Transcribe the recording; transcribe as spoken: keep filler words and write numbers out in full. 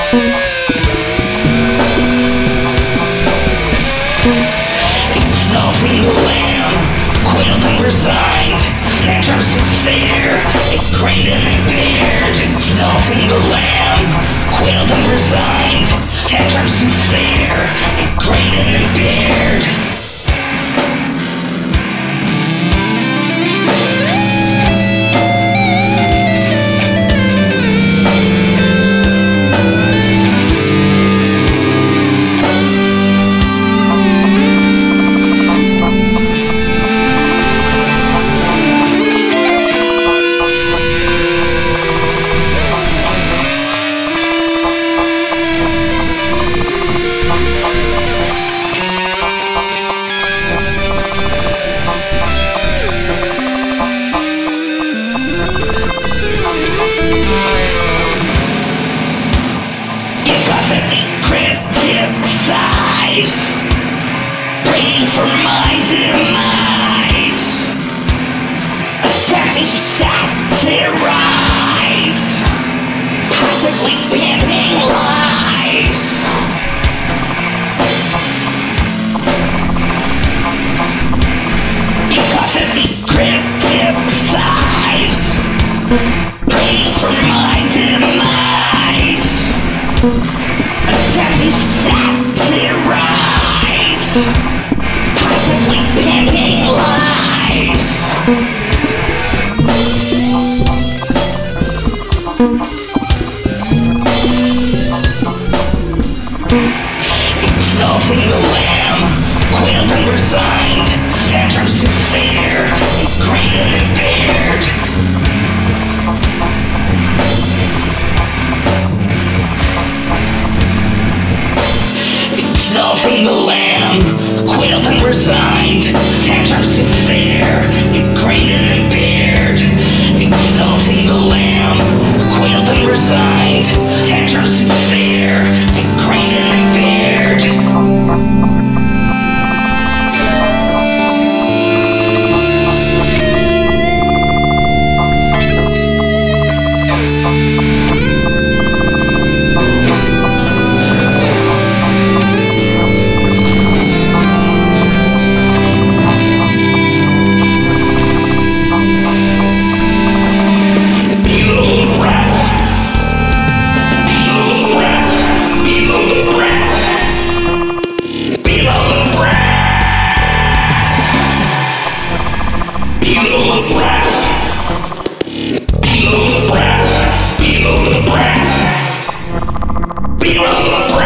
Exalting the lamb, quailed and resigned, tantrums of fear, ingrained and impaired. Exalting the lamb, quailed and resigned, tantrums of fear, ingrained and impaired. Waiting for my demise, attempting to satirize, passively pimping lies. You constantly criticize, waiting for my demise, attempting to satirize, passively pimping lies. Exalting the lamb, quailed and resigned, tantrums of fear, ingrained and impaired. Exalting the lamb, quailed and resigned, tantrums of fear, ingrained and impaired. Exalting the lamb, quailed and resigned, tantrums of fear, ingrained and impaired. Below the breath, below the breath, below the breath.